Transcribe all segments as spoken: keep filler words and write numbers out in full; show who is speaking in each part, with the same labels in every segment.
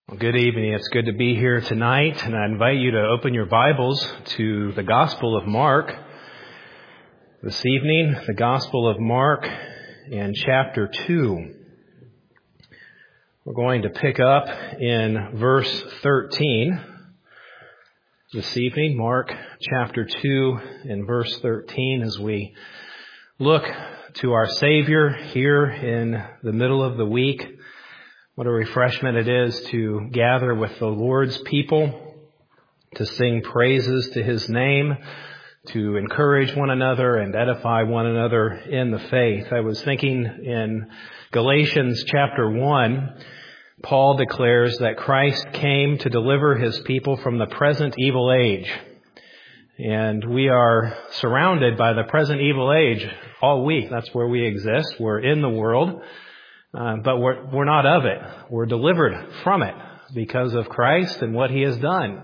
Speaker 1: Well, good evening. It's good to be here tonight, and I invite you to open your Bibles to the Gospel of Mark. This evening, the Gospel of Mark and chapter two. We're going to pick up in verse thirteen this evening, Mark chapter two and verse thirteen, as we look to our Savior here in the middle of the week. What a refreshment it is to gather with the Lord's people, to sing praises to His name, to encourage one another and edify one another in the faith. I was thinking in Galatians chapter one, Paul declares that Christ came to deliver His people from the present evil age. And we are surrounded by the present evil age all week. That's where we exist. We're in the world. Uh, but we're, we're not of it. We're delivered from it because of Christ and what He has done.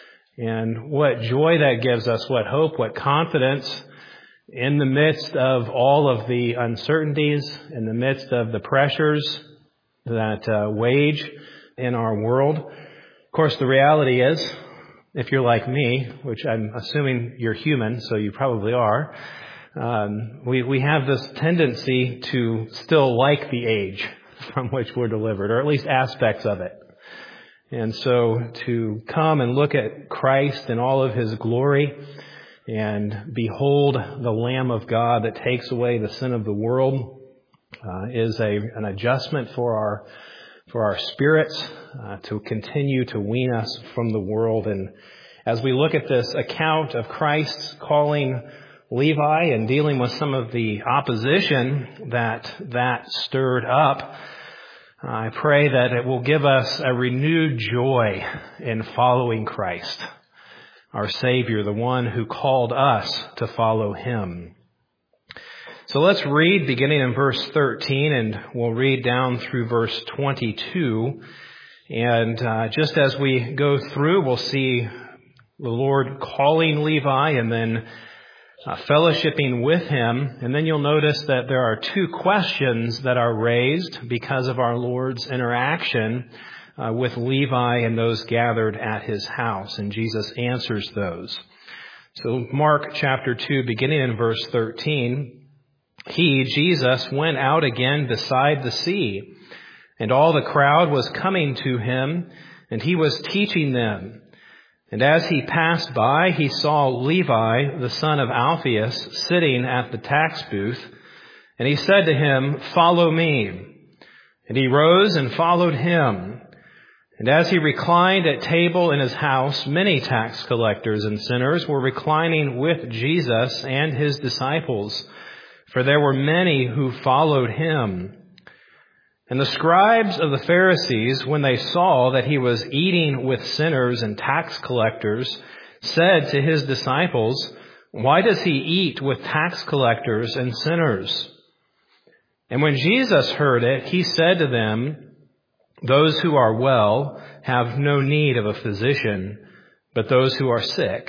Speaker 1: And what joy that gives us, what hope, what confidence in the midst of all of the uncertainties, in the midst of the pressures that uh, wage in our world. Of course, the reality is, if you're like me, which I'm assuming you're human, so you probably are, Um, we, we have this tendency to still like the age from which we're delivered, or at least aspects of it. And so to come and look at Christ in all of His glory and behold the Lamb of God that takes away the sin of the world uh, is a, an adjustment for our, for our spirits uh, to continue to wean us from the world. And as we look at this account of Christ's calling Levi and dealing with some of the opposition that that stirred up, I pray that it will give us a renewed joy in following Christ, our Savior, the one who called us to follow Him. So let's read beginning in verse thirteen, and we'll read down through verse twenty-two. And uh, just as we go through, we'll see the Lord calling Levi and then Uh, fellowshipping with Him, and then you'll notice that there are two questions that are raised because of our Lord's interaction uh, with Levi and those gathered at His house, and Jesus answers those. So Mark chapter two, beginning in verse thirteen, He, Jesus, went out again beside the sea, and all the crowd was coming to Him, and He was teaching them. And as He passed by, He saw Levi, the son of Alphaeus, sitting at the tax booth. And He said to him, "Follow me." And he rose and followed Him. And as He reclined at table in His house, many tax collectors and sinners were reclining with Jesus and His disciples, for there were many who followed Him. And the scribes of the Pharisees, when they saw that He was eating with sinners and tax collectors, said to His disciples, "Why does He eat with tax collectors and sinners?" And when Jesus heard it, He said to them, "Those who are well have no need of a physician, but those who are sick.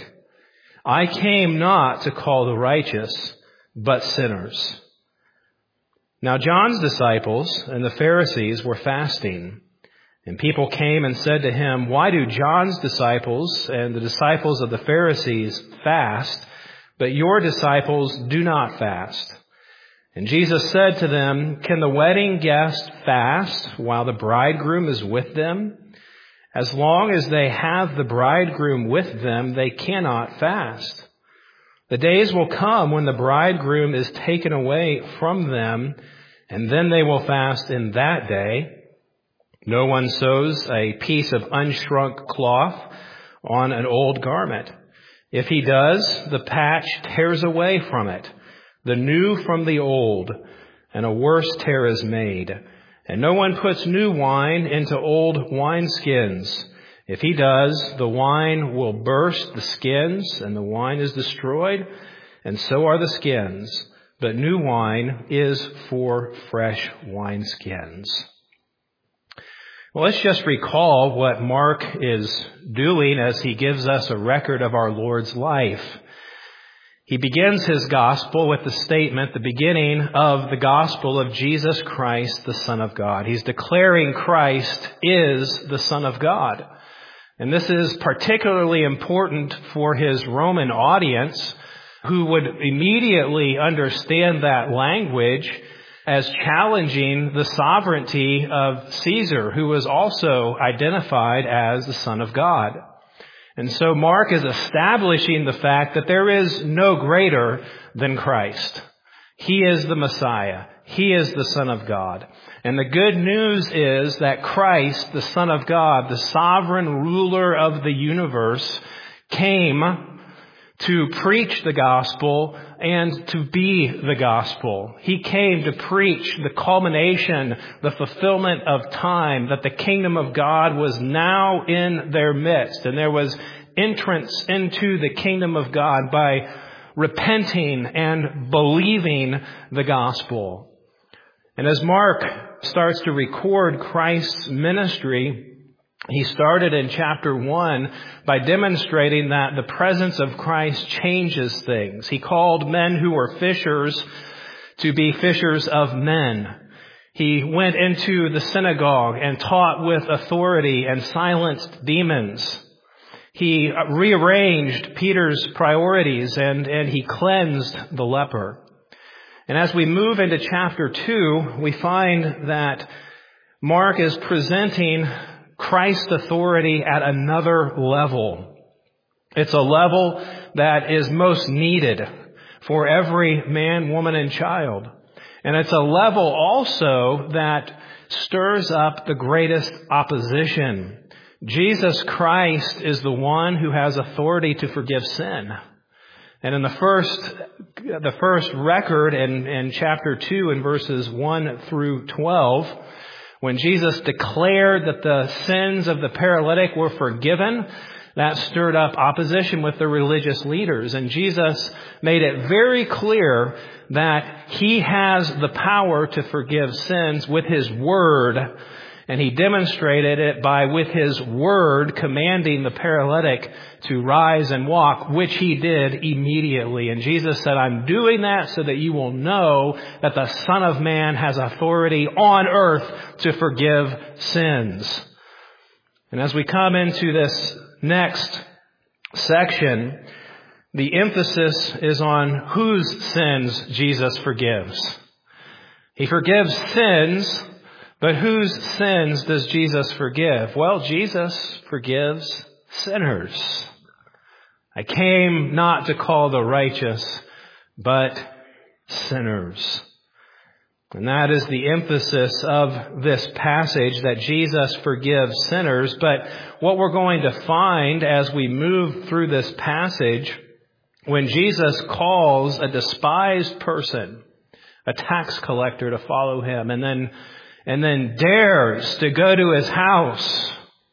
Speaker 1: I came not to call the righteous, but sinners." Now John's disciples and the Pharisees were fasting, and people came and said to Him, "Why do John's disciples and the disciples of the Pharisees fast, but your disciples do not fast?" And Jesus said to them, "Can the wedding guest fast while the bridegroom is with them? As long as they have the bridegroom with them, they cannot fast. The days will come when the bridegroom is taken away from them, and then they will fast in that day. No one sews a piece of unshrunk cloth on an old garment. If he does, the patch tears away from it, the new from the old, and a worse tear is made. And no one puts new wine into old wineskins. If he does, the wine will burst the skins, and the wine is destroyed, and so are the skins. But new wine is for fresh wineskins." Well, let's just recall what Mark is doing as he gives us a record of our Lord's life. He begins his gospel with the statement, the beginning of the gospel of Jesus Christ, the Son of God. He's declaring Christ is the Son of God. And this is particularly important for his Roman audience, who would immediately understand that language as challenging the sovereignty of Caesar, who was also identified as the Son of God. And so Mark is establishing the fact that there is no greater than Christ. He is the Messiah. He is the Son of God. And the good news is that Christ, the Son of God, the sovereign ruler of the universe, came to preach the gospel and to be the gospel. He came to preach the culmination, the fulfillment of time, that the kingdom of God was now in their midst. And there was entrance into the kingdom of God by repenting and believing the gospel. And as Mark starts to record Christ's ministry, he started in chapter one by demonstrating that the presence of Christ changes things. He called men who were fishers to be fishers of men. He went into the synagogue and taught with authority and silenced demons. He rearranged Peter's priorities and, and he cleansed the leper. And as we move into chapter two, we find that Mark is presenting Christ's authority at another level. It's a level that is most needed for every man, woman, and child. And it's a level also that stirs up the greatest opposition. Jesus Christ is the one who has authority to forgive sin. And in the first, the first record in, in chapter two, in verses one through twelve, when Jesus declared that the sins of the paralytic were forgiven, that stirred up opposition with the religious leaders. And Jesus made it very clear that he has the power to forgive sins with his word. And he demonstrated it by, with his word, commanding the paralytic to rise and walk, which he did immediately. And Jesus said, I'm doing that so that you will know that the Son of Man has authority on earth to forgive sins. And as we come into this next section, the emphasis is on whose sins Jesus forgives. He forgives sins. But whose sins does Jesus forgive? Well, Jesus forgives sinners. I came not to call the righteous, but sinners. And that is the emphasis of this passage, that Jesus forgives sinners. But what we're going to find as we move through this passage, when Jesus calls a despised person, a tax collector, to follow him, and then and then dares to go to his house,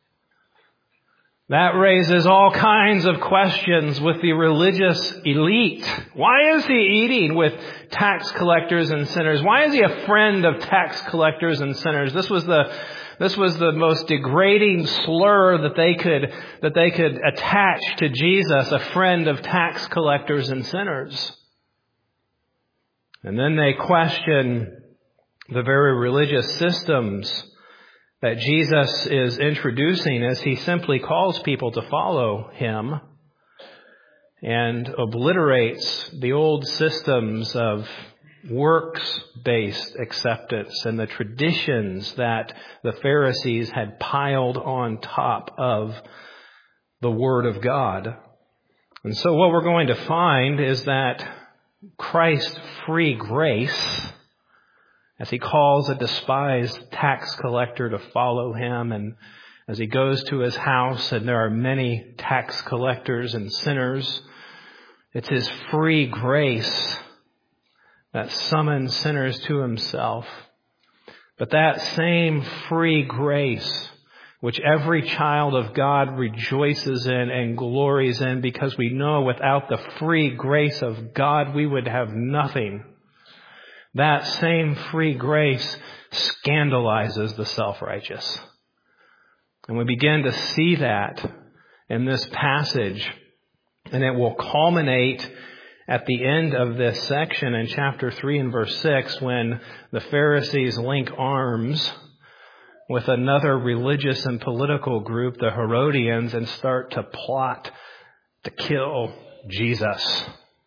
Speaker 1: that raises all kinds of questions with the religious elite. Why is he eating with tax collectors and sinners? Why is he a friend of tax collectors and sinners? This was the this was the most degrading slur that they could that they could attach to Jesus, a friend of tax collectors and sinners. And then they question the very religious systems that Jesus is introducing as he simply calls people to follow him and obliterates the old systems of works-based acceptance and the traditions that the Pharisees had piled on top of the Word of God. And so what we're going to find is that Christ's free grace, as he calls a despised tax collector to follow him, and as he goes to his house and there are many tax collectors and sinners, it's his free grace that summons sinners to himself. But that same free grace, which every child of God rejoices in and glories in, because we know without the free grace of God we would have nothing. That same free grace scandalizes the self-righteous. And we begin to see that in this passage. And it will culminate at the end of this section in chapter three and verse six when the Pharisees link arms with another religious and political group, the Herodians, and start to plot to kill Jesus.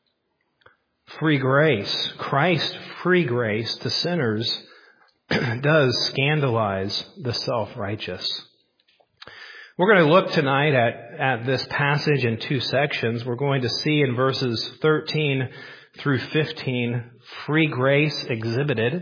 Speaker 1: Free grace, Christ's free grace to sinners does scandalize the self-righteous. We're going to look tonight at, at this passage in two sections. We're going to see in verses thirteen through fifteen, free grace exhibited.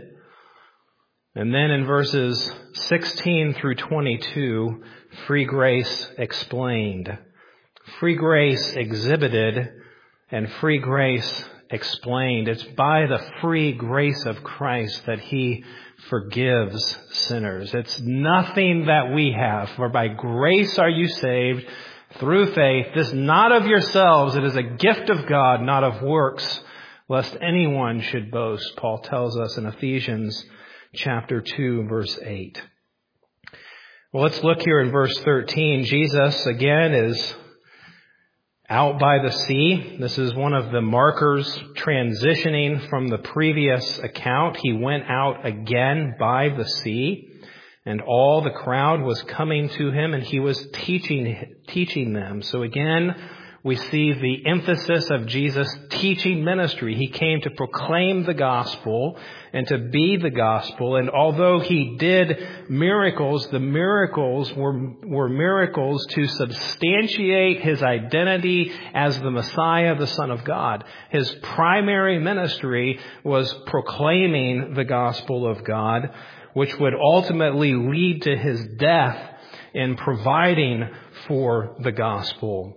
Speaker 1: And then in verses sixteen through twenty-two, free grace explained. Free grace exhibited and free grace explained. It's by the free grace of Christ that He forgives sinners. It's nothing that we have, for by grace are you saved through faith. This not of yourselves, it is a gift of God, not of works, lest anyone should boast. Paul tells us in Ephesians chapter two, verse eight. Well, let's look here in verse thirteen. Jesus again is out by the sea. This is one of the markers transitioning from the previous account. He went out again by the sea, and all the crowd was coming to him, and he was teaching teaching them. So again, we see the emphasis of Jesus' teaching ministry. He came to proclaim the gospel and to be the gospel. And although he did miracles, the miracles were, were miracles to substantiate his identity as the Messiah, the Son of God. His primary ministry was proclaiming the gospel of God, which would ultimately lead to his death in providing for the gospel.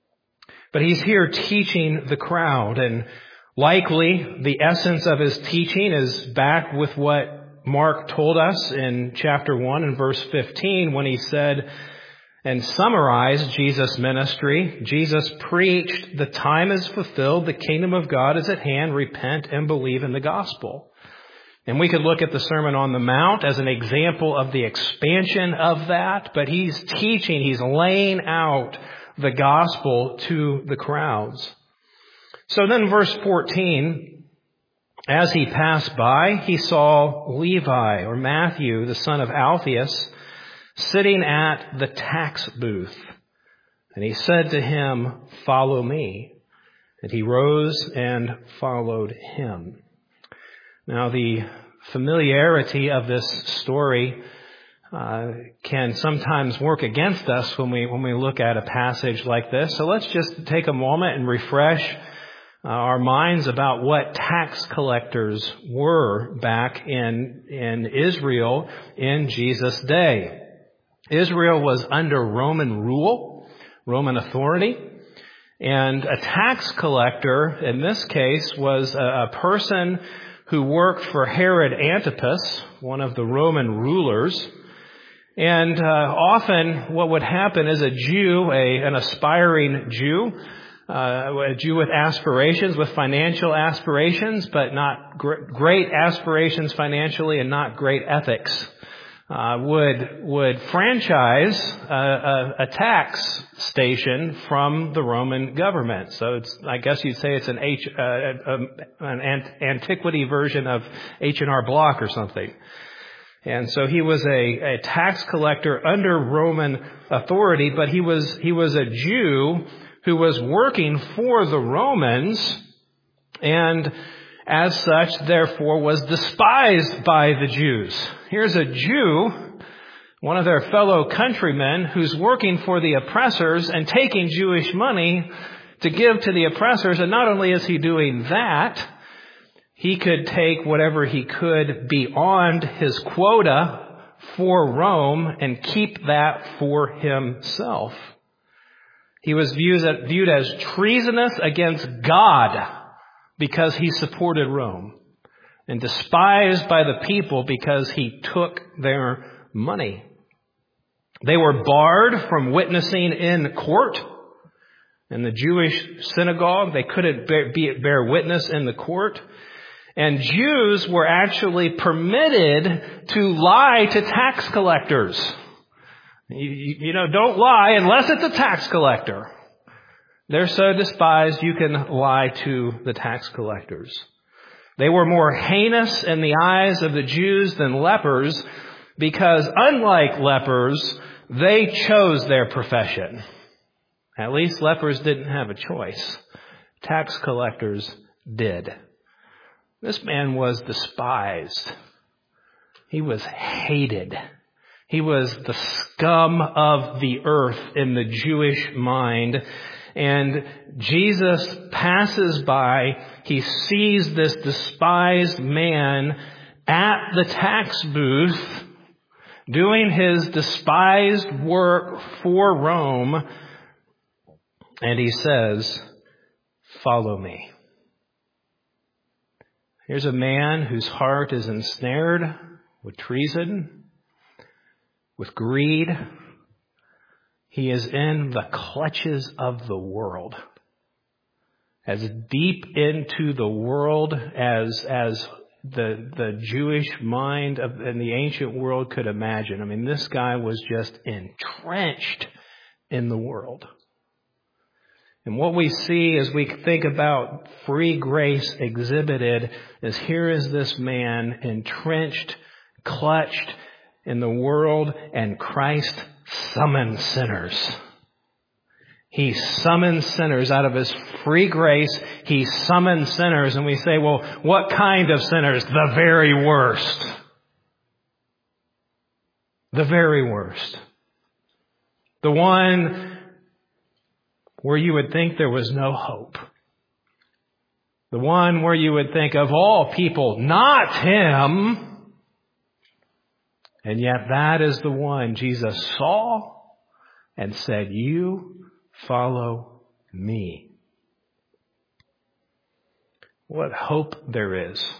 Speaker 1: But he's here teaching the crowd, and likely the essence of his teaching is back with what Mark told us in chapter one and verse fifteen when he said and summarized Jesus' ministry. Jesus preached, "The time is fulfilled, the kingdom of God is at hand, repent and believe in the gospel." And we could look at the Sermon on the Mount as an example of the expansion of that, but he's teaching, he's laying out the gospel to the crowds. So then verse fourteen, as he passed by, he saw Levi, or Matthew, the son of Alphaeus, sitting at the tax booth. And he said to him, "Follow me." And he rose and followed him. Now the familiarity of this story Uh, can sometimes work against us when we when we look at a passage like this. So let's just take a moment and refresh uh, our minds about what tax collectors were back in in Israel in Jesus' day. Israel was under Roman rule, Roman authority, and a tax collector in this case was a, a person who worked for Herod Antipas, one of the Roman rulers. And uh, often what would happen is a Jew, a, an aspiring Jew, uh, a Jew with aspirations, with financial aspirations, but not gr- great aspirations financially and not great ethics, uh, would would franchise a, a, a tax station from the Roman government. So it's, I guess you'd say it's an H, uh, um, an antiquity version of H and R Block or something. And so he was a, a tax collector under Roman authority, but he was he was a Jew who was working for the Romans, and as such, therefore, was despised by the Jews. Here's a Jew, one of their fellow countrymen, who's working for the oppressors and taking Jewish money to give to the oppressors. And not only is he doing that, he could take whatever he could beyond his quota for Rome and keep that for himself. He was viewed, viewed as treasonous against God because he supported Rome, and despised by the people because he took their money. They were barred from witnessing in court. In the Jewish synagogue, they couldn't bear, be, bear witness in the court. And Jews were actually permitted to lie to tax collectors. You, you, you know, don't lie unless it's a tax collector. They're so despised you can lie to the tax collectors. They were more heinous in the eyes of the Jews than lepers because, unlike lepers, they chose their profession. At least lepers didn't have a choice. Tax collectors did. This man was despised. He was hated. He was the scum of the earth in the Jewish mind. And Jesus passes by. He sees this despised man at the tax booth doing his despised work for Rome. And he says, "Follow me." Here's a man whose heart is ensnared with treason, with greed. He is in the clutches of the world. As deep into the world as as the the Jewish mind of in the ancient world could imagine. I mean, this guy was just entrenched in the world. And what we see as we think about free grace exhibited is here is this man entrenched, clutched in the world, and Christ summons sinners. He summons sinners out of his free grace. He summons sinners, and we say, well, what kind of sinners? The very worst. The very worst. The one where you would think there was no hope. The one where you would think, of all people, not him. And yet that is the one Jesus saw and said, "You follow me." What hope there is.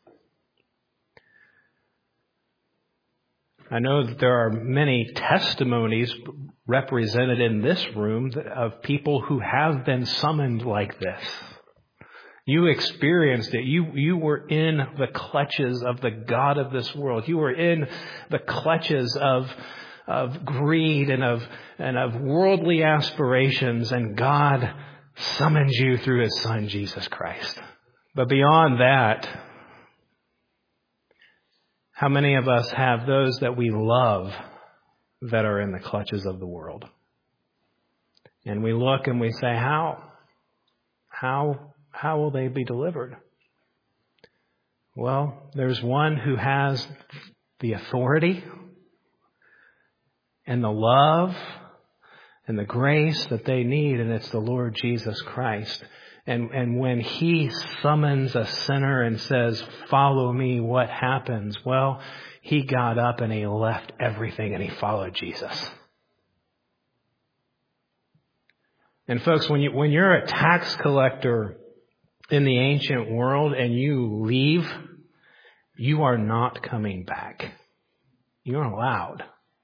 Speaker 1: I know that there are many testimonies represented in this room of people who have been summoned like this. You experienced it. You, you were in the clutches of the God of this world. You were in the clutches of, of greed and of, and of worldly aspirations, and God summons you through His Son, Jesus Christ. But beyond that, how many of us have those that we love that are in the clutches of the world? And we look and we say, how? How, how will they be delivered? Well, there's one who has the authority and the love and the grace that they need, and it's the Lord Jesus Christ. And, and when He summons a sinner and says, "Follow me," what happens? Well, he got up and he left everything and he followed Jesus. And folks, when you, when you're a tax collector in the ancient world and you leave, you are not coming back. You aren't allowed.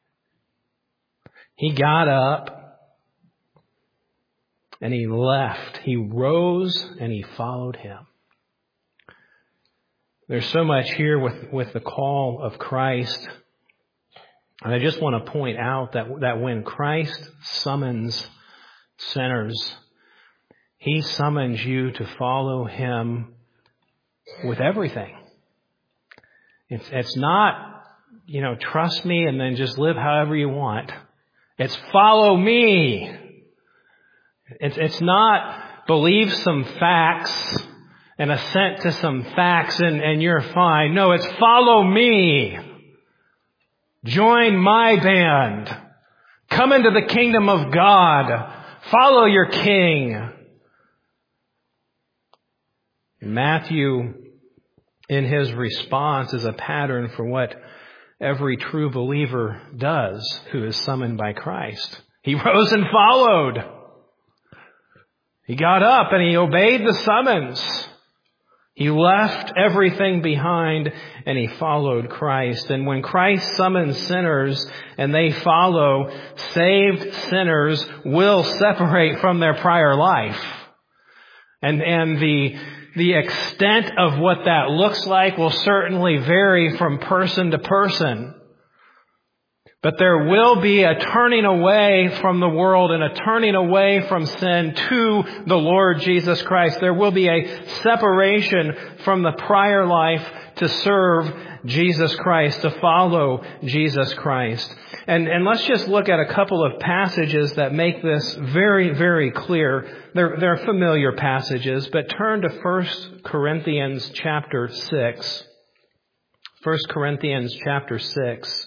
Speaker 1: He got up and he left. He rose and he followed Him. There's so much here with, with the call of Christ. And I just want to point out that, that when Christ summons sinners, He summons you to follow Him with everything. It's, it's not, you know, trust me and then just live however you want. It's follow me. It's, it's not believe some facts and assent to some facts and, and you're fine. No, it's follow me. Join my band. Come into the kingdom of God. Follow your King. Matthew, in his response, is a pattern for what every true believer does who is summoned by Christ. He rose and followed. He got up and he obeyed the summons. He left everything behind and he followed Christ. And when Christ summons sinners and they follow, saved sinners will separate from their prior life. And, and the, the extent of what that looks like will certainly vary from person to person. But there will be a turning away from the world and a turning away from sin to the Lord Jesus Christ. There will be a separation from the prior life to serve Jesus Christ, to follow Jesus Christ. And, and let's just look at a couple of passages that make this very, very clear. They're, they're familiar passages, but turn to First Corinthians chapter six. First Corinthians chapter six.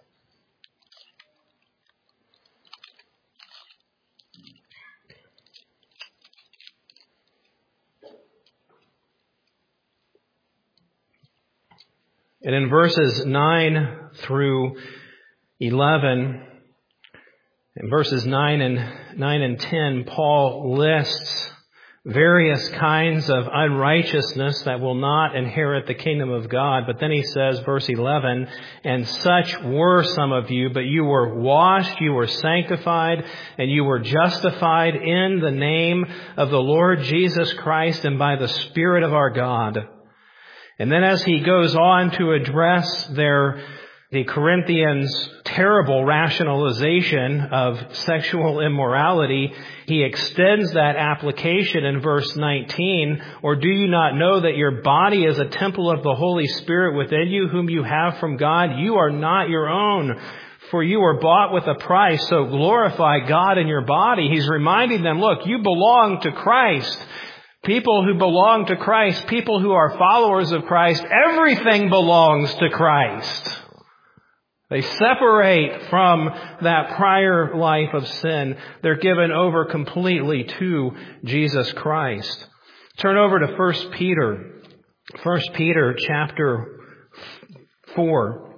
Speaker 1: And in verses nine through eleven, in verses nine and nine and ten, Paul lists various kinds of unrighteousness that will not inherit the kingdom of God. But then he says, verse eleven, and such were some of you, but you were washed, you were sanctified, and you were justified in the name of the Lord Jesus Christ and by the Spirit of our God. And then as he goes on to address their, the Corinthians' terrible rationalization of sexual immorality, he extends that application in verse nineteen. Or do you not know that your body is a temple of the Holy Spirit within you, whom you have from God? You are not your own, for you were bought with a price, so glorify God in your body. He's reminding them, look, you belong to Christ. People who belong to Christ, people who are followers of Christ, everything belongs to Christ. They separate from that prior life of sin. They're given over completely to Jesus Christ. Turn over to First Peter. First Peter chapter four.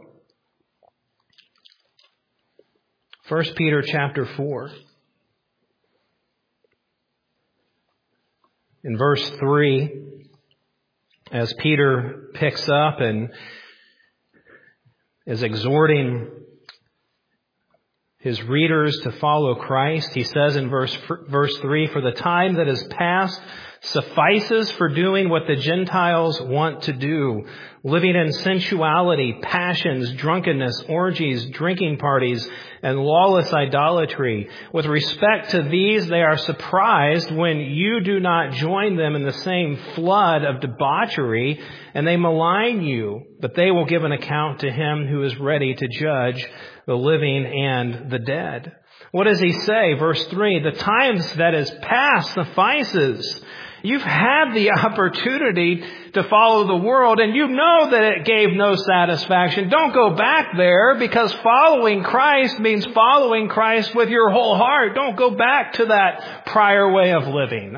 Speaker 1: First Peter chapter four. In verse three, as Peter picks up and is exhorting his readers to follow Christ, he says in verse verse three, for the time that is past suffices for doing what the Gentiles want to do, living in sensuality, passions, drunkenness, orgies, drinking parties, and lawless idolatry. With respect to these, they are surprised when you do not join them in the same flood of debauchery, and they malign you, but they will give an account to him who is ready to judge the living and the dead. What does he say? Verse three, the times that is past suffices. You've had the opportunity to follow the world, and you know that it gave no satisfaction. Don't go back there, because following Christ means following Christ with your whole heart. Don't go back to that prior way of living.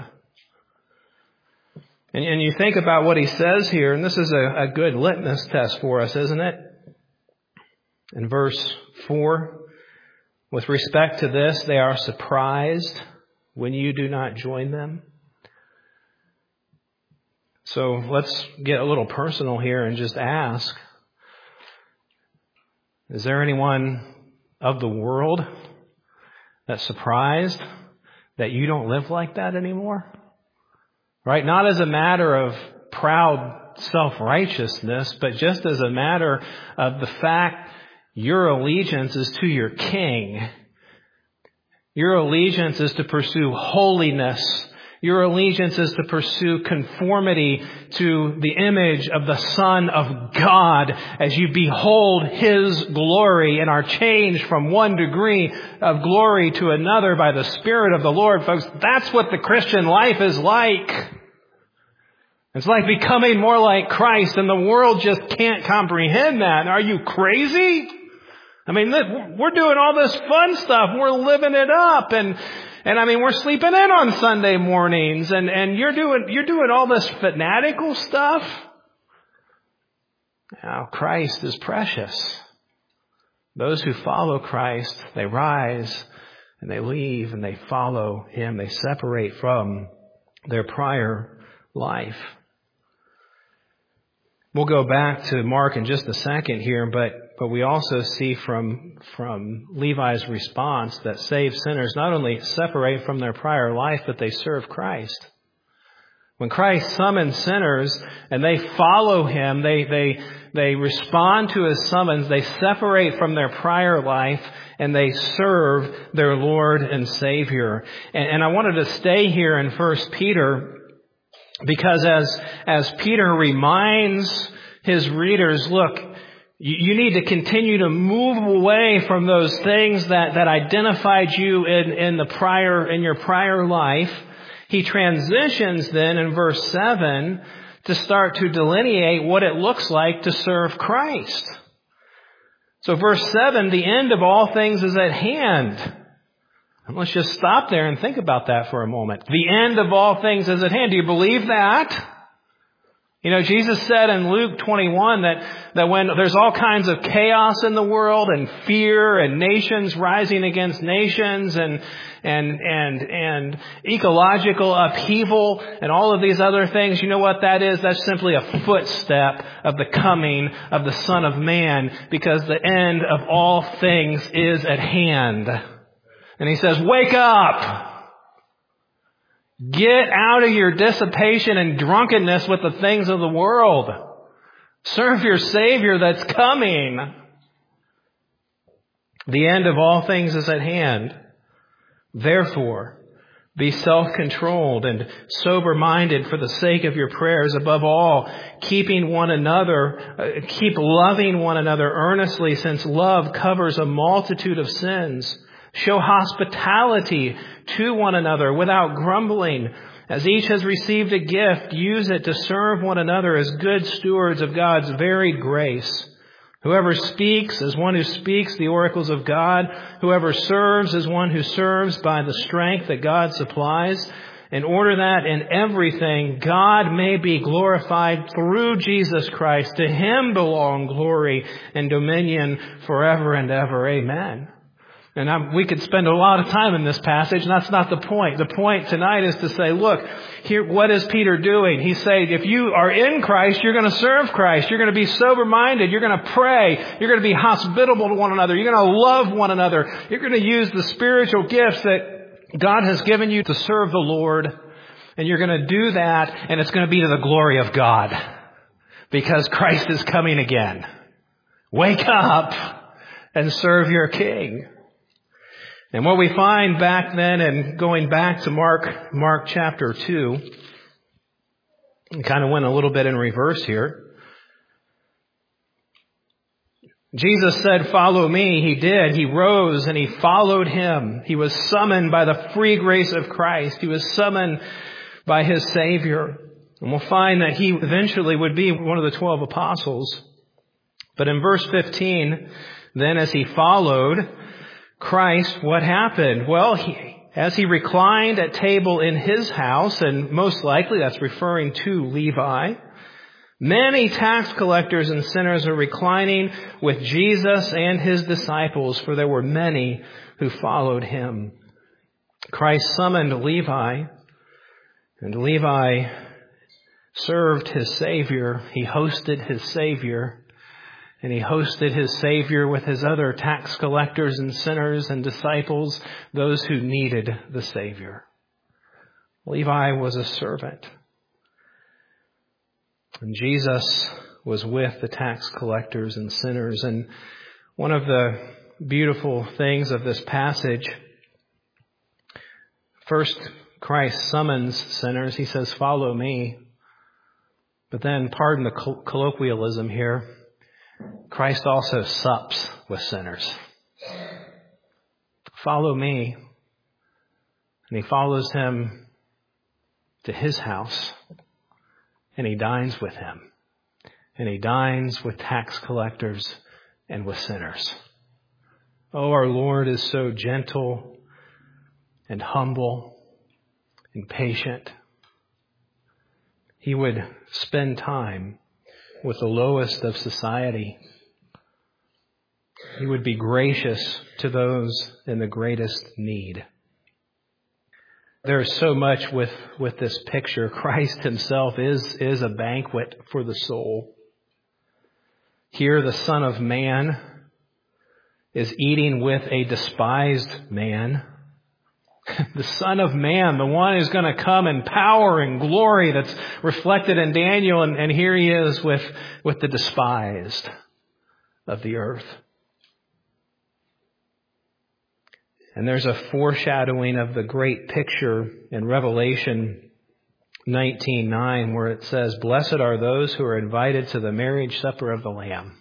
Speaker 1: And, and you think about what he says here, and this is a, a good litmus test for us, isn't it? In verse four, with respect to this, they are surprised when you do not join them. So let's get a little personal here and just ask, is there anyone of the world that's surprised that you don't live like that anymore? Right? Not as a matter of proud self-righteousness, but just as a matter of the fact your allegiance is to your King. Your allegiance is to pursue holiness. Your allegiance is to pursue conformity to the image of the Son of God as you behold His glory and are changed from one degree of glory to another by the Spirit of the Lord. Folks, that's what the Christian life is like. It's like becoming more like Christ, and the world just can't comprehend that. Are you crazy? I mean, we're doing all this fun stuff. We're living it up, and And I mean, we're sleeping in on Sunday mornings, and, and you're doing, you're doing all this fanatical stuff. Now, Christ is precious. Those who follow Christ, they rise and they leave and they follow Him. They separate from their prior life. We'll go back to Mark in just a second here, but But we also see from, from Levi's response that saved sinners not only separate from their prior life, but they serve Christ. When Christ summons sinners and they follow Him, they, they, they respond to His summons, they separate from their prior life, and they serve their Lord and Savior. And, and I wanted to stay here in First Peter because as, as Peter reminds his readers, look, you, you need to continue to move away from those things that, that identified you in, in the prior, in your prior life. He transitions then in verse seven to start to delineate what it looks like to serve Christ. So verse seven, the end of all things is at hand. And let's just stop there and think about that for a moment. The end of all things is at hand. Do you believe that? You know, Jesus said in Luke twenty-one that, that when there's all kinds of chaos in the world and fear and nations rising against nations and, and, and, and ecological upheaval and all of these other things, you know what that is? That's simply a footstep of the coming of the Son of Man, because the end of all things is at hand. And He says, wake up! Get out of your dissipation and drunkenness with the things of the world. Serve your Savior that's coming. The end of all things is at hand. Therefore, be self-controlled and sober-minded for the sake of your prayers. Above all, keeping one another, uh, keep loving one another earnestly, since love covers a multitude of sins. Show hospitality to one another without grumbling. As each has received a gift, use it to serve one another as good stewards of God's varied grace. Whoever speaks is one who speaks the oracles of God. Whoever serves is one who serves by the strength that God supplies, in order that in everything God may be glorified through Jesus Christ. To Him belong glory and dominion forever and ever. Amen. And I'm, we could spend a lot of time in this passage, and that's not the point. The point tonight is to say, look, here, what is Peter doing? He's saying, if you are in Christ, you're going to serve Christ. You're going to be sober-minded. You're going to pray. You're going to be hospitable to one another. You're going to love one another. You're going to use the spiritual gifts that God has given you to serve the Lord. And you're going to do that, and it's going to be to the glory of God, because Christ is coming again. Wake up and serve your King. And what we find back then, and going back to Mark, Mark chapter two, and kind of went a little bit in reverse here. Jesus said, follow me. He did. He rose and He followed Him. He was summoned by the free grace of Christ. He was summoned by His Savior. And we'll find that He eventually would be one of the twelve apostles. But in verse fifteen, then as He followed Christ, what happened? Well, he, as He reclined at table in His house, and most likely that's referring to Levi, many tax collectors and sinners are reclining with Jesus and His disciples, for there were many who followed Him. Christ summoned Levi, and Levi served his Savior. He hosted his Savior. And he hosted his Savior with his other tax collectors and sinners and disciples, those who needed the Savior. Levi was a servant. And Jesus was with the tax collectors and sinners. And one of the beautiful things of this passage, first Christ summons sinners. He says, follow me. But then, pardon the colloquialism here, Christ also sups with sinners. Follow me. And He follows him to His house. And He dines with him. And He dines with tax collectors and with sinners. Oh, our Lord is so gentle and humble and patient. He would spend time with the lowest of society. He would be gracious to those in the greatest need. There is so much with, with this picture. Christ Himself is, is a banquet for the soul. Here the Son of Man is eating with a despised man. The Son of Man, the one who's going to come in power and glory that's reflected in Daniel. And, and here he is with, with the despised of the earth. And there's a foreshadowing of the great picture in Revelation nineteen nine where it says, "Blessed are those who are invited to the marriage supper of the Lamb."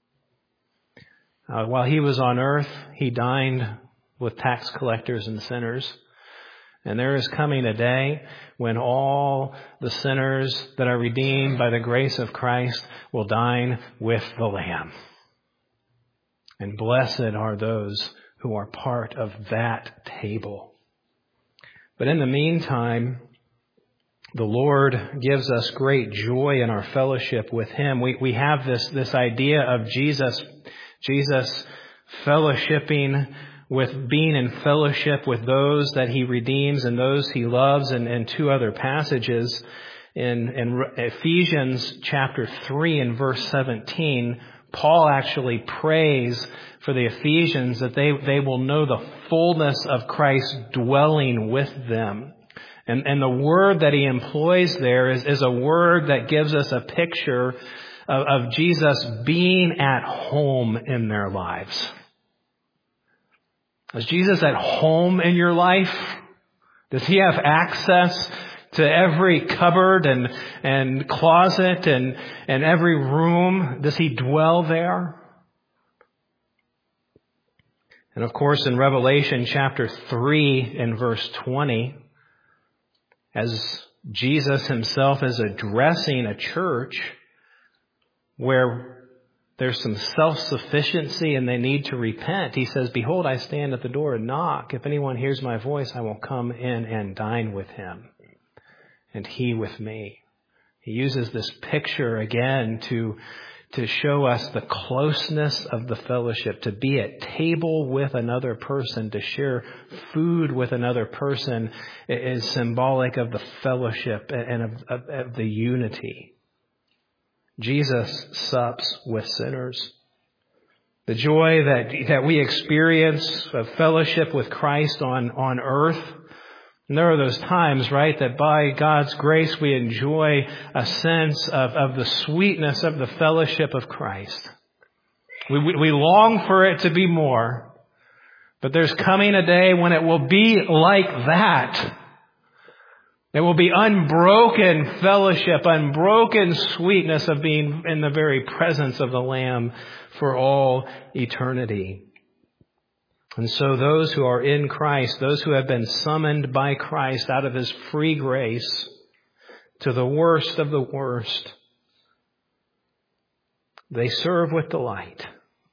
Speaker 1: Uh, while he was on earth, he dined with tax collectors and sinners. And there is coming a day when all the sinners that are redeemed by the grace of Christ will dine with the Lamb. And blessed are those who are part of that table. But in the meantime, the Lord gives us great joy in our fellowship with Him. We, we have this, this idea of Jesus, Jesus fellowshipping with being in fellowship with those that He redeems and those He loves. And, and two other passages in, in Ephesians chapter three and verse seventeen, Paul actually prays for the Ephesians that they, they will know the fullness of Christ dwelling with them. And, and the word that he employs there is, is a word that gives us a picture of, of Jesus being at home in their lives. Is Jesus at home in your life? Does He have access to every cupboard and, and closet and, and every room? Does He dwell there? And of course, in Revelation chapter three and verse twenty, as Jesus Himself is addressing a church where there's some self-sufficiency and they need to repent, He says, "Behold, I stand at the door and knock. If anyone hears my voice, I will come in and dine with him, and he with me." He uses this picture again to, to show us the closeness of the fellowship, to be at table with another person, to share food with another person is symbolic of the fellowship and of, of, of the unity. Jesus sups with sinners. The joy that, that we experience of fellowship with Christ on, on earth. And there are those times, right, that by God's grace we enjoy a sense of, of the sweetness of the fellowship of Christ. We, we, we long for it to be more. But there's coming a day when it will be like that. There will be unbroken fellowship, unbroken sweetness of being in the very presence of the Lamb for all eternity. And so those who are in Christ, those who have been summoned by Christ out of His free grace to the worst of the worst, they serve with delight.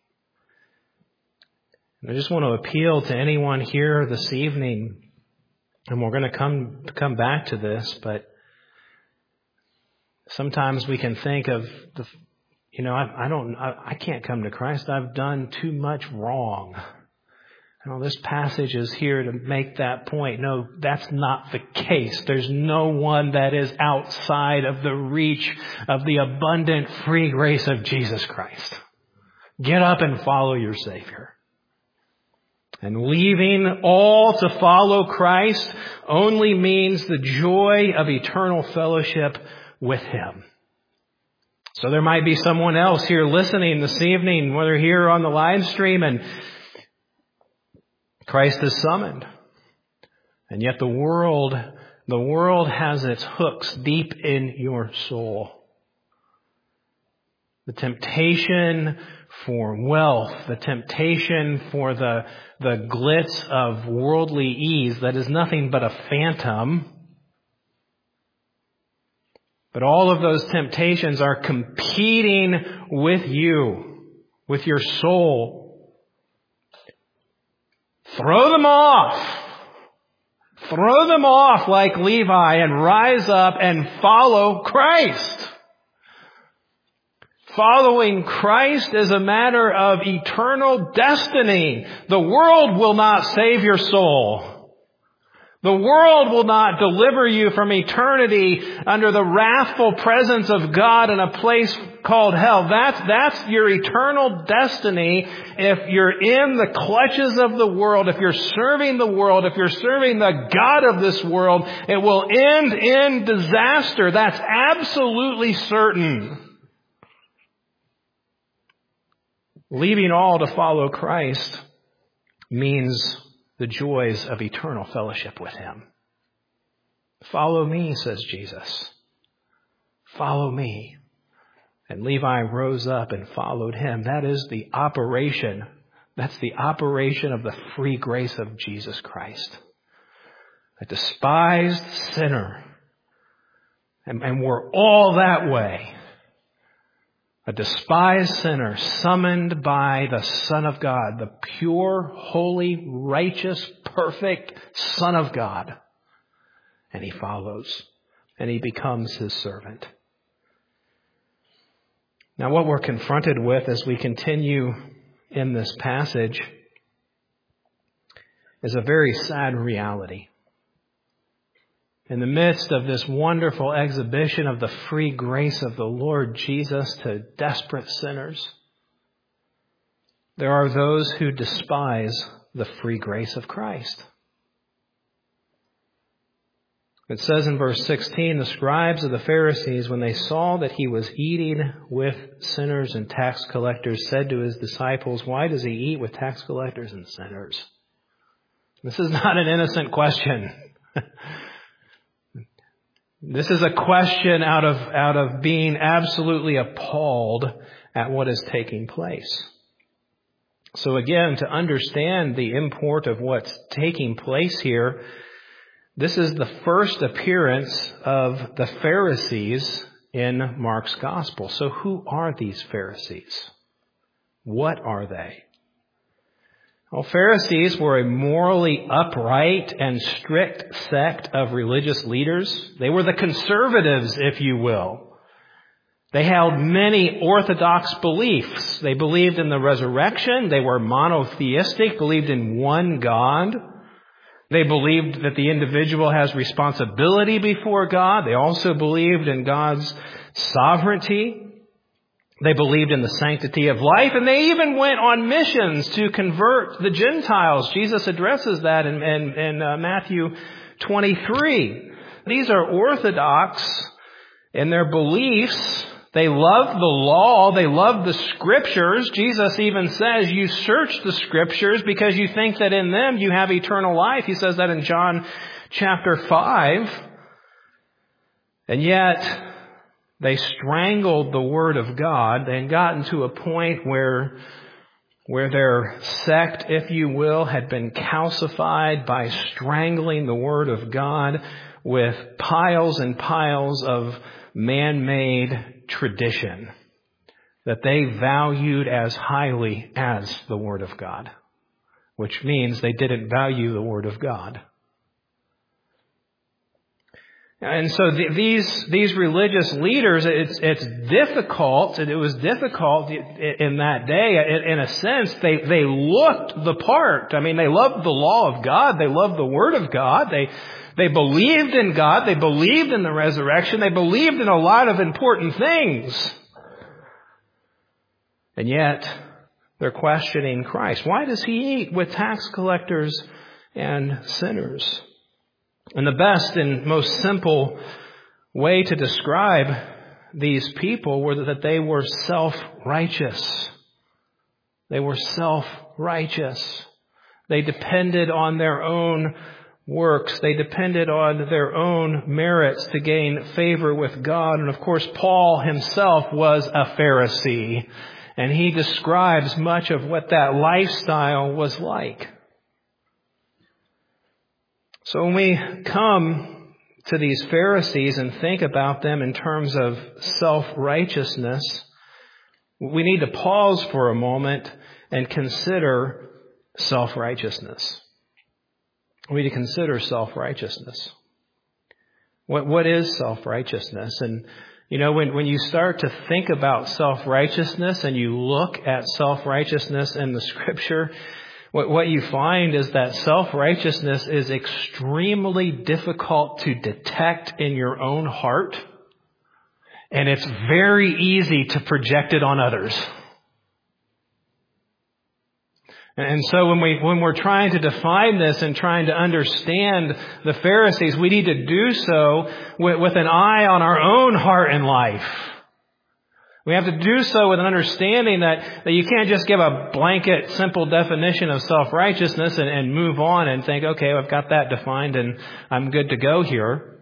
Speaker 1: And I just want to appeal to anyone here this evening. And we're going to come come back to this, but sometimes we can think of the, you know, I, I don't, I, I can't come to Christ. I've done too much wrong. You know, this passage is here to make that point. No, that's not the case. There's no one that is outside of the reach of the abundant free grace of Jesus Christ. Get up and follow your Savior. And leaving all to follow Christ only means the joy of eternal fellowship with Him. So there might be someone else here listening this evening, whether here on the live stream, and Christ is summoned. And yet the world, the world has its hooks deep in your soul. The temptation for wealth, the temptation for the, the glitz of worldly ease that is nothing but a phantom. But all of those temptations are competing with you, with your soul. Throw them off. Throw them off like Levi and rise up and follow Christ. Following Christ is a matter of eternal destiny. The world will not save your soul. The world will not deliver you from eternity under the wrathful presence of God in a place called hell. That's, that's your eternal destiny if you're in the clutches of the world, if you're serving the world, if you're serving the God of this world. It will end in disaster. That's absolutely certain. Leaving all to follow Christ means the joys of eternal fellowship with Him. Follow me, says Jesus. Follow me. And Levi rose up and followed Him. That is the operation. That's the operation of the free grace of Jesus Christ. A despised sinner. And, and we're all that way. A despised sinner summoned by the Son of God, the pure, holy, righteous, perfect Son of God. And he follows, and he becomes His servant. Now, what we're confronted with as we continue in this passage is a very sad reality. In the midst of this wonderful exhibition of the free grace of the Lord Jesus to desperate sinners, there are those who despise the free grace of Christ. It says in verse sixteen, the scribes of the Pharisees, when they saw that He was eating with sinners and tax collectors, said to His disciples, "Why does He eat with tax collectors and sinners?" This is not an innocent question. This is a question out of, out of being absolutely appalled at what is taking place. So again, to understand the import of what's taking place here, this is the first appearance of the Pharisees in Mark's gospel. So who are these Pharisees? What are they? Well, Pharisees were a morally upright and strict sect of religious leaders. They were the conservatives, if you will. They held many orthodox beliefs. They believed in the resurrection. They were monotheistic, believed in one God. They believed that the individual has responsibility before God. They also believed in God's sovereignty. They believed in the sanctity of life, and they even went on missions to convert the Gentiles. Jesus addresses that in, in, in uh, Matthew twenty-three. These are orthodox in their beliefs. They love the law. They love the Scriptures. Jesus even says, you search the Scriptures because you think that in them you have eternal life. He says that in John chapter five. And yet they strangled the Word of God. They had gotten to a point where, where their sect, if you will, had been calcified by strangling the Word of God with piles and piles of man-made tradition that they valued as highly as the Word of God, which means they didn't value the Word of God. And so th- these these religious leaders, it's it's difficult. It was difficult in that day. In, in a sense, they they looked the part. I mean, they loved the law of God. They loved the Word of God. They they believed in God. They believed in the resurrection. They believed in a lot of important things. And yet, they're questioning Christ. Why does He eat with tax collectors and sinners? And the best and most simple way to describe these people were that they were self-righteous. They were self-righteous. They depended on their own works. They depended on their own merits to gain favor with God. And of course, Paul himself was a Pharisee. And he describes much of what that lifestyle was like. So when we come to these Pharisees and think about them in terms of self-righteousness, we need to pause for a moment and consider self-righteousness. We need to consider self-righteousness. What, what is self-righteousness? And, you know, when, when you start to think about self-righteousness and you look at self-righteousness in the Scripture, What, what you find is that self-righteousness is extremely difficult to detect in your own heart, and it's very easy to project it on others. And so when we, when we're trying to define this and trying to understand the Pharisees, we need to do so with, with an eye on our own heart and life. We have to do so with an understanding that, that you can't just give a blanket, simple definition of self-righteousness and, and move on and think, okay, I've got that defined and I'm good to go here.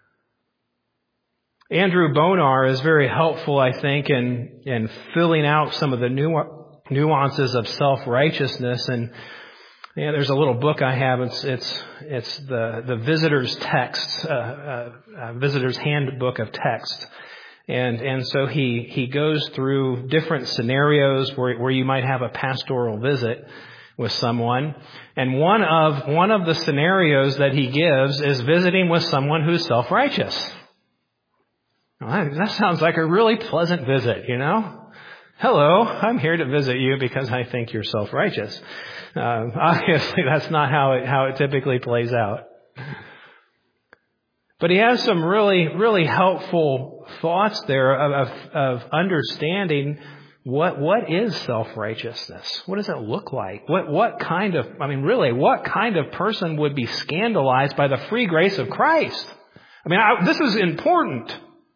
Speaker 1: Andrew Bonar is very helpful, I think, in, in filling out some of the nu- nuances of self-righteousness. And yeah, there's a little book I have. It's it's it's the the visitor's text, uh, uh, uh, visitor's handbook of text. And and so he he goes through different scenarios where where you might have a pastoral visit with someone. And one of one of the scenarios that he gives is visiting with someone who's self-righteous. Well, that sounds like a really pleasant visit, you know? Hello, I'm here to visit you because I think you're self-righteous. Uh, obviously, that's not how it how it typically plays out. But he has some really, really helpful thoughts there of, of, of understanding what what is self-righteousness. What does it look like? What what kind of, I mean, really, what kind of person would be scandalized by the free grace of Christ? I mean, I, this is important.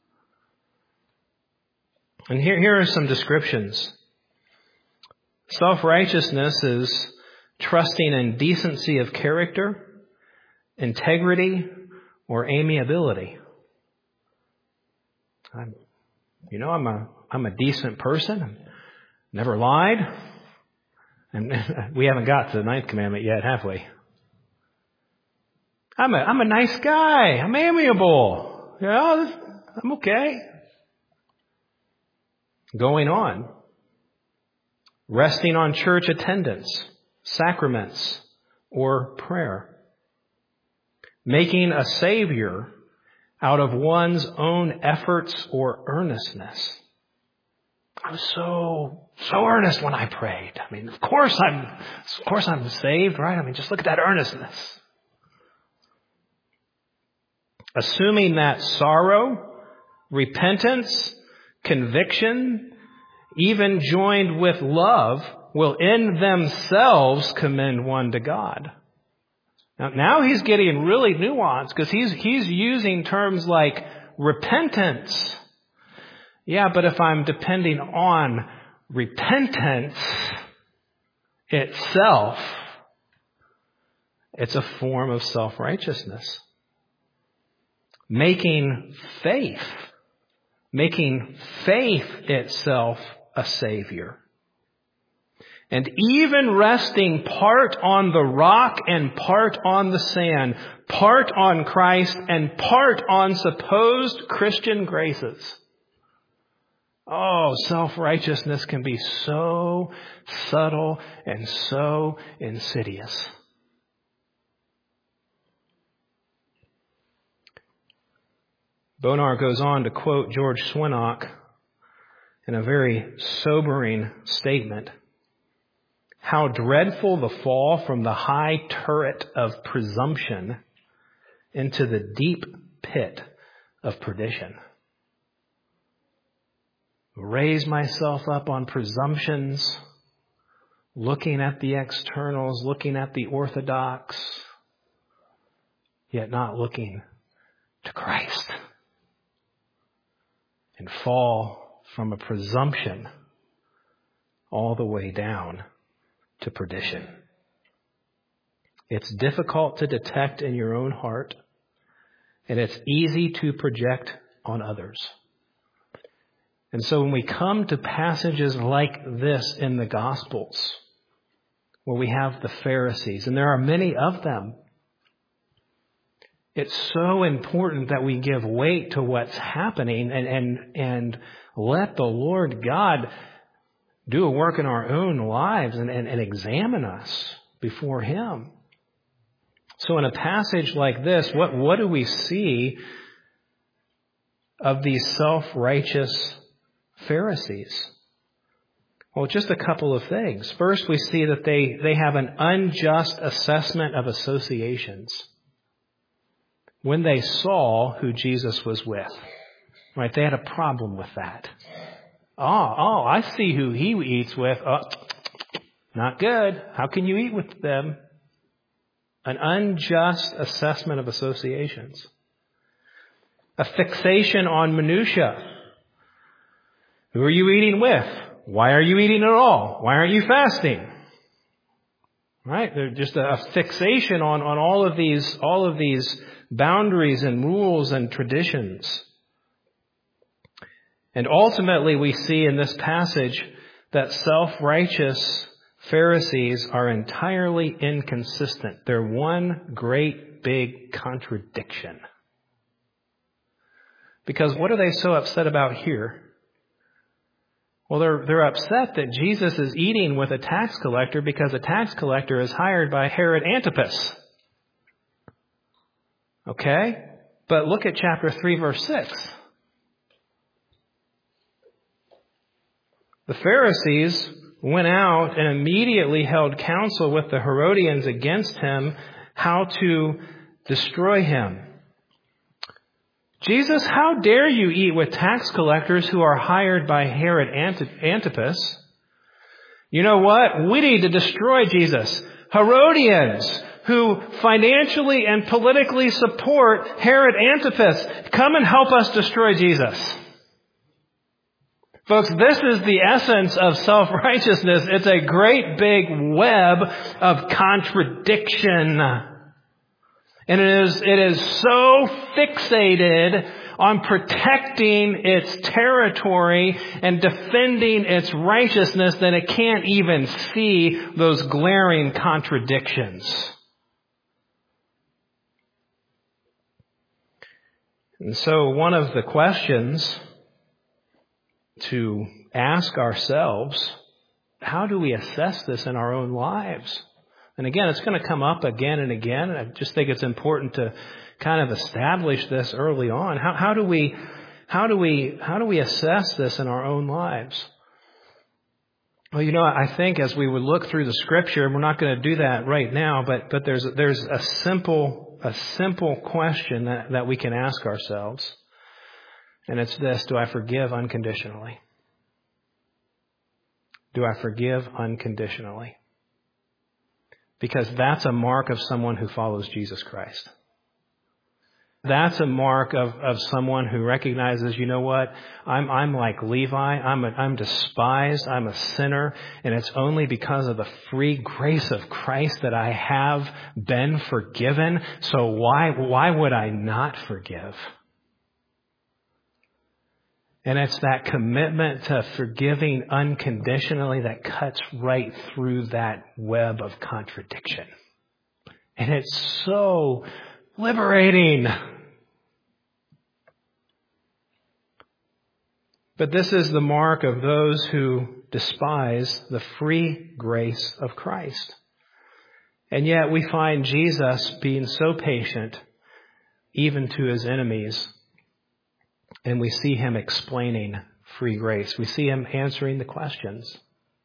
Speaker 1: And here, here are some descriptions. Self-righteousness is trusting in decency of character, integrity, or amiability. I'm, you know, I'm a I'm a decent person. Never lied. And we haven't got to the ninth commandment yet, have we? I'm a I'm a nice guy. I'm amiable. You know, I'm okay. Going on. Resting on church attendance, sacraments, or prayer. Making a Savior out of one's own efforts or earnestness. I was so, so earnest when I prayed. I mean, of course I'm, of course I'm saved, right? I mean, just look at that earnestness. Assuming that sorrow, repentance, conviction, even joined with love, will in themselves commend one to God. Now, now he's getting really nuanced because he's he's using terms like repentance. Yeah, but if I'm depending on repentance itself, it's a form of self-righteousness. Making faith, making faith itself a Savior. And even resting part on the rock and part on the sand, part on Christ and part on supposed Christian graces. Oh, self-righteousness can be so subtle and so insidious. Bonar goes on to quote George Swinnock in a very sobering statement. How dreadful the fall from the high turret of presumption into the deep pit of perdition. Raise myself up on presumptions, looking at the externals, looking at the orthodox, yet not looking to Christ. And fall from a presumption all the way down to perdition. It's difficult to detect in your own heart, and it's easy to project on others. And so when we come to passages like this in the Gospels, where we have the Pharisees, and there are many of them, it's so important that we give weight to what's happening and, and, and let the Lord God do a work in our own lives and, and, and examine us before Him. So in a passage like this, what, what do we see of these self-righteous Pharisees? Well, just a couple of things. First, we see that they, they have an unjust assessment of associations when they saw who Jesus was with. Right? They had a problem with that. Oh, oh, I see who he eats with. Oh, not good. How can you eat with them? An unjust assessment of associations. A fixation on minutia. Who are you eating with? Why are you eating at all? Why aren't you fasting? Right? There's just a fixation on, on all of these, all of these boundaries and rules and traditions. And ultimately we see in this passage that self-righteous Pharisees are entirely inconsistent. They're one great big contradiction. Because what are they so upset about here? Well, they're, they're upset that Jesus is eating with a tax collector because a tax collector is hired by Herod Antipas. Okay? But look at chapter three, verse six. The Pharisees went out and immediately held counsel with the Herodians against him, how to destroy him. Jesus, how dare you eat with tax collectors who are hired by Herod Antipas? You know what? We need to destroy Jesus. Herodians who financially and politically support Herod Antipas, come and help us destroy Jesus. Folks, this is the essence of self-righteousness. It's a great big web of contradiction. And it is, it is so fixated on protecting its territory and defending its righteousness that it can't even see those glaring contradictions. And so one of the questions to ask ourselves, how do we assess this in our own lives? And again, it's going to come up again and again. And I just think it's important to kind of establish this early on. How, how do we, how do we, how do we assess this in our own lives? Well, you know, I think as we would look through the Scripture, and we're not going to do that right now, but but there's there's a simple a simple question that, that we can ask ourselves, and it's this: do I forgive unconditionally? Do I forgive unconditionally? Because that's a mark of someone who follows Jesus Christ. That's a mark of, of someone who recognizes, you know what, I'm I'm like Levi, I'm a, I'm despised, I'm a sinner, and it's only because of the free grace of Christ that I have been forgiven. So why why would I not forgive? And it's that commitment to forgiving unconditionally that cuts right through that web of contradiction. And it's so liberating. But this is the mark of those who despise the free grace of Christ. And yet we find Jesus being so patient, even to his enemies. And we see him explaining free grace. We see him answering the questions.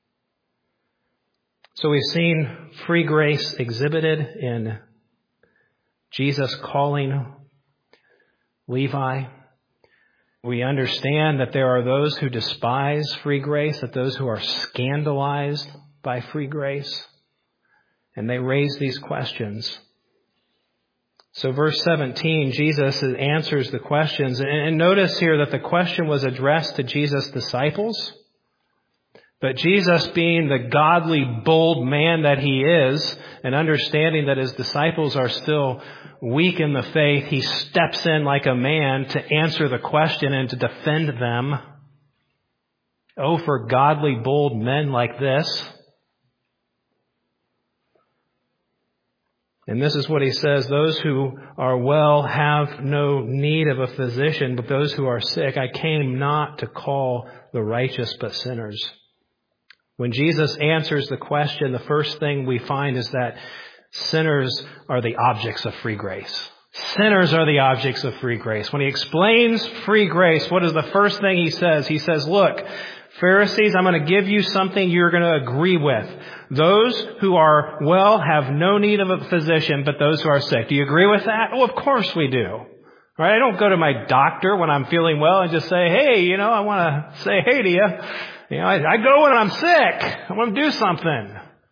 Speaker 1: So we've seen free grace exhibited in Jesus calling Levi. We understand that there are those who despise free grace, that those who are scandalized by free grace. And they raise these questions. So verse seventeen, Jesus answers the questions. And notice here that the question was addressed to Jesus' disciples. But Jesus, being the godly, bold man that he is, and understanding that his disciples are still weak in the faith, he steps in like a man to answer the question and to defend them. Oh, for godly, bold men like this. And this is what he says: those who are well have no need of a physician, but those who are sick, I came not to call the righteous, but sinners. When Jesus answers the question, the first thing we find is that sinners are the objects of free grace. Sinners are the objects of free grace. When he explains free grace, what is the first thing he says? He says, look, Pharisees, I'm going to give you something you're going to agree with. Those who are well have no need of a physician, but those who are sick. Do you agree with that? Oh, of course we do. Right? I don't go to my doctor when I'm feeling well and just say, hey, you know, I want to say hey to you. You know, I, I go when I'm sick. I want to do something.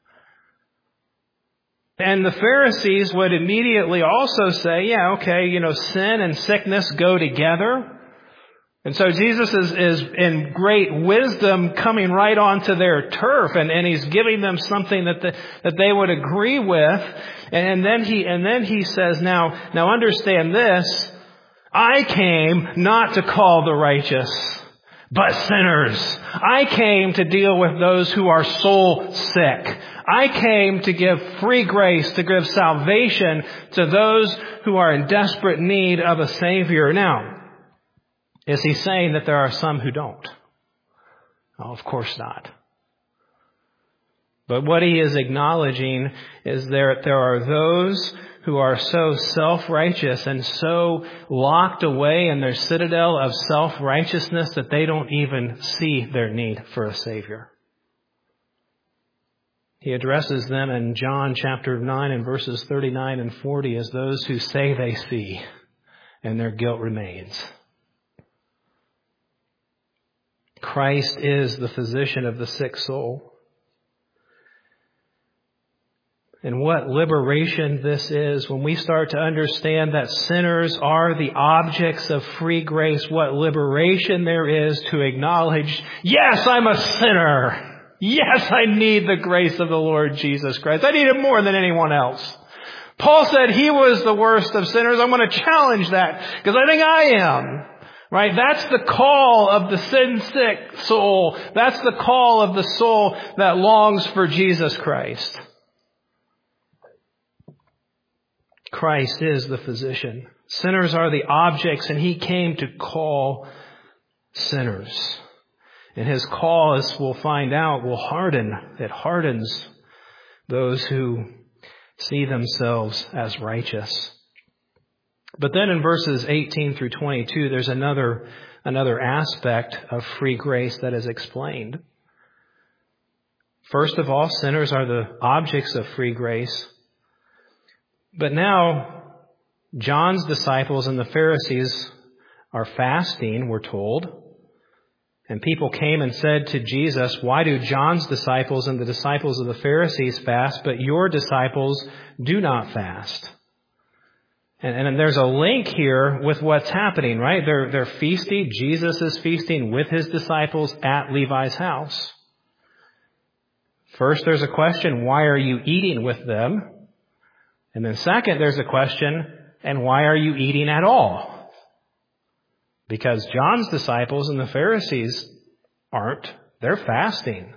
Speaker 1: And the Pharisees would immediately also say, yeah, okay, you know, sin and sickness go together. And so Jesus is, is in great wisdom coming right onto their turf, and, and he's giving them something that the, that they would agree with. And then he and then he says, now now understand this, I came not to call the righteous, but sinners. I came to deal with those who are soul sick. I came to give free grace, to give salvation to those who are in desperate need of a Savior. Now, is he saying that there are some who don't? Oh, of course not. But what he is acknowledging is there, there are those who are so self-righteous and so locked away in their citadel of self-righteousness that they don't even see their need for a Savior. He addresses them in John chapter nine and verses thirty-nine and forty as those who say they see and their guilt remains. Christ is the physician of the sick soul. And what liberation this is when we start to understand that sinners are the objects of free grace. What liberation there is to acknowledge, yes, I'm a sinner. Yes, I need the grace of the Lord Jesus Christ. I need it more than anyone else. Paul said he was the worst of sinners. I'm going to challenge that because I think I am. Right? That's the call of the sin-sick soul. That's the call of the soul that longs for Jesus Christ. Christ is the physician. Sinners are the objects, and he came to call sinners. And his call, as we'll find out, will harden. It hardens those who see themselves as righteous. But then in verses eighteen through twenty-two, there's another, another aspect of free grace that is explained. First of all, sinners are the objects of free grace. But now, John's disciples and the Pharisees are fasting, we're told. And people came and said to Jesus, why do John's disciples and the disciples of the Pharisees fast, but your disciples do not fast? And, and there's a link here with what's happening, right? They're, they're feasting. Jesus is feasting with his disciples at Levi's house. First, there's a question, why are you eating with them? And then second, there's a question, and why are you eating at all? Because John's disciples and the Pharisees aren't. They're fasting.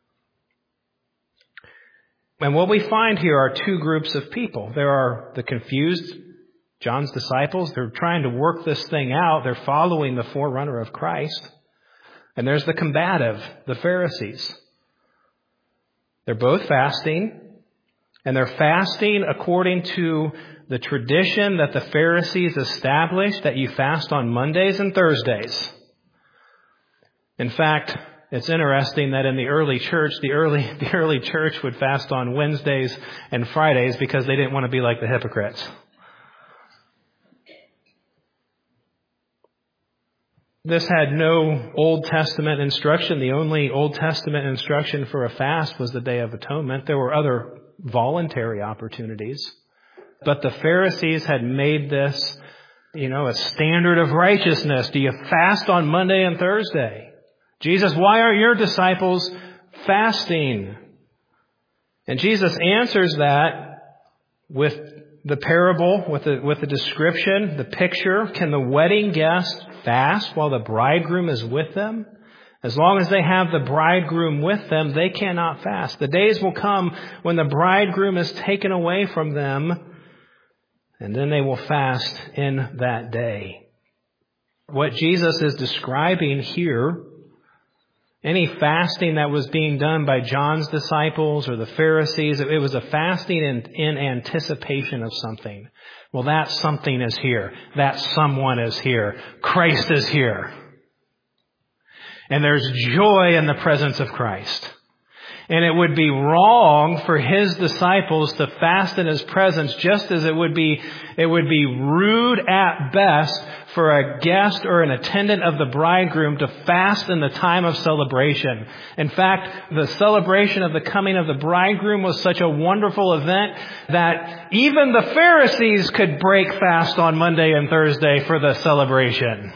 Speaker 1: And what we find here are two groups of people. There are the confused John's disciples. They're trying to work this thing out. They're following the forerunner of Christ. And there's the combative, the Pharisees. They're both fasting. And they're fasting according to the tradition that the Pharisees established, that you fast on Mondays and Thursdays. In fact, it's interesting that in the early church, the early, the early church would fast on Wednesdays and Fridays because they didn't want to be like the hypocrites. This had no Old Testament instruction. The only Old Testament instruction for a fast was the Day of Atonement. There were other voluntary opportunities. But the Pharisees had made this, you know, a standard of righteousness. Do you fast on Monday and Thursday? Jesus, why are your disciples fasting? And Jesus answers that with the parable, with the, with the description, the picture. Can the wedding guest fast while the bridegroom is with them? As long as they have the bridegroom with them, they cannot fast. The days will come when the bridegroom is taken away from them, and then they will fast in that day. What Jesus is describing here, any fasting that was being done by John's disciples or the Pharisees, it was a fasting in, in anticipation of something. Well, that something is here. That someone is here. Christ is here. And there's joy in the presence of Christ. And it would be wrong for his disciples to fast in his presence, just as it would be, it would be rude at best for a guest or an attendant of the bridegroom to fast in the time of celebration. In fact, the celebration of the coming of the bridegroom was such a wonderful event that even the Pharisees could break fast on Monday and Thursday for the celebration.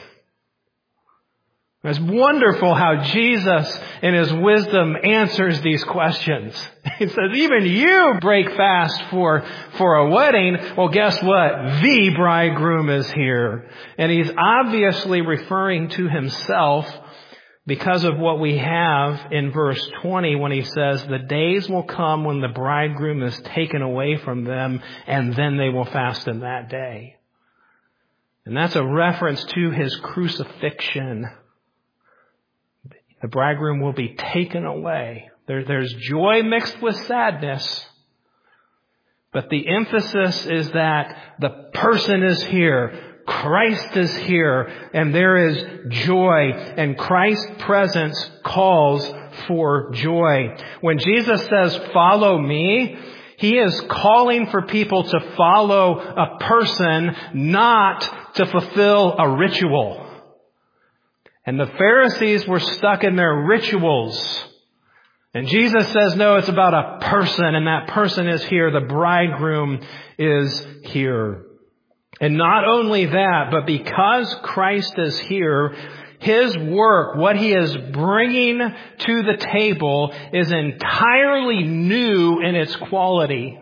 Speaker 1: It's wonderful how Jesus, in his wisdom, answers these questions. He says, even you break fast for, for a wedding. Well, guess what? The bridegroom is here. And he's obviously referring to himself because of what we have in verse twenty when he says, the days will come when the bridegroom is taken away from them, and then they will fast in that day. And that's a reference to his crucifixion. The bridegroom will be taken away. There, there's joy mixed with sadness. But the emphasis is that the person is here. Christ is here. And there is joy. And Christ's presence calls for joy. When Jesus says, follow me, he is calling for people to follow a person, not to fulfill a ritual. And the Pharisees were stuck in their rituals. And Jesus says, no, it's about a person, and that person is here. The bridegroom is here. And not only that, but because Christ is here, his work, what he is bringing to the table, is entirely new in its quality.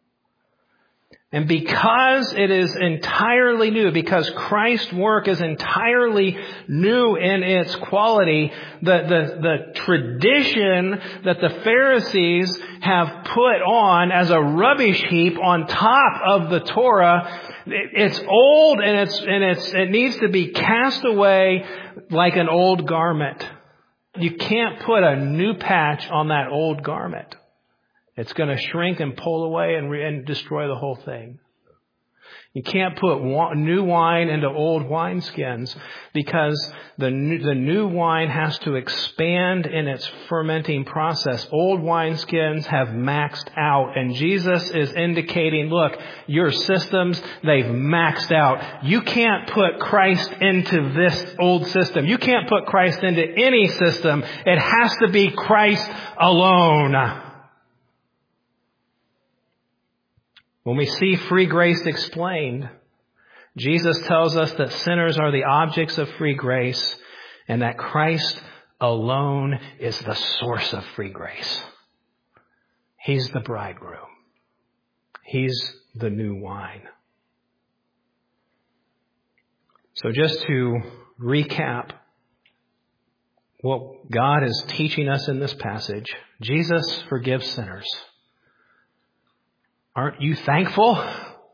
Speaker 1: And because it is entirely new, because Christ's work is entirely new in its quality, the, the, the tradition that the Pharisees have put on as a rubbish heap on top of the Torah, it's old and it's, and it's, it needs to be cast away like an old garment. You can't put a new patch on that old garment. It's going to shrink and pull away and, re- and destroy the whole thing. You can't put wa- new wine into old wineskins because the new, the new wine has to expand in its fermenting process. Old wineskins have maxed out, and Jesus is indicating, look, your systems, they've maxed out. You can't put Christ into this old system. You can't put Christ into any system. It has to be Christ alone. When we see free grace explained, Jesus tells us that sinners are the objects of free grace and that Christ alone is the source of free grace. He's the bridegroom. He's the new wine. So just to recap what God is teaching us in this passage, Jesus forgives sinners. Aren't you thankful?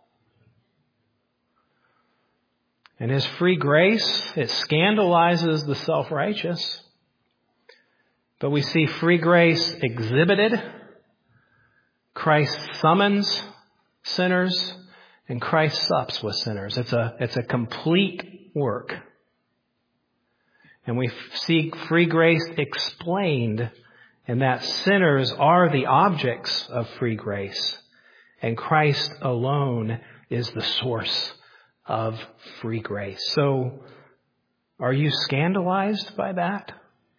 Speaker 1: And his free grace, it scandalizes the self-righteous. But we see free grace exhibited. Christ summons sinners and Christ sups with sinners. It's a, it's a complete work. And we see free grace explained in that sinners are the objects of free grace. And Christ alone is the source of free grace. So, are you scandalized by that?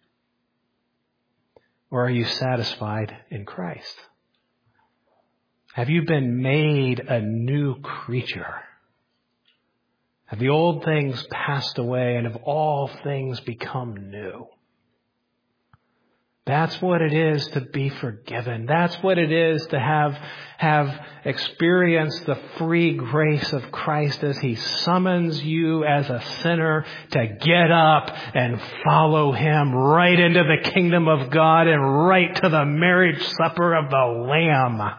Speaker 1: Or are you satisfied in Christ? Have you been made a new creature? Have the old things passed away and have all things become new? That's what it is to be forgiven. That's what it is to have, have experienced the free grace of Christ as he summons you as a sinner to get up and follow him right into the kingdom of God and right to the marriage supper of the Lamb.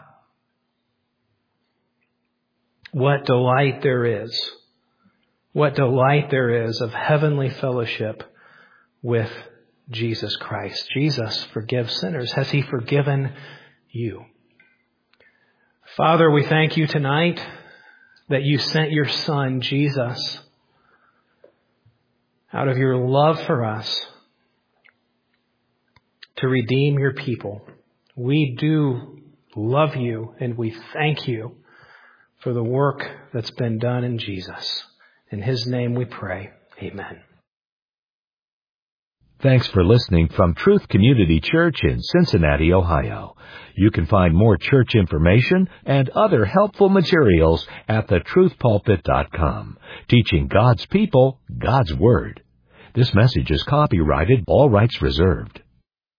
Speaker 1: What delight there is. What delight there is of heavenly fellowship with Jesus Christ. Jesus forgives sinners. Has he forgiven you? Father, we thank you tonight that you sent your Son, Jesus, out of your love for us, to redeem your people. We do love you, and we thank you for the work that's been done in Jesus. In his name we pray. Amen.
Speaker 2: Thanks for listening from Truth Community Church in Cincinnati, Ohio. You can find more church information and other helpful materials at the truth pulpit dot com, teaching God's people God's Word. This message is copyrighted, all rights reserved.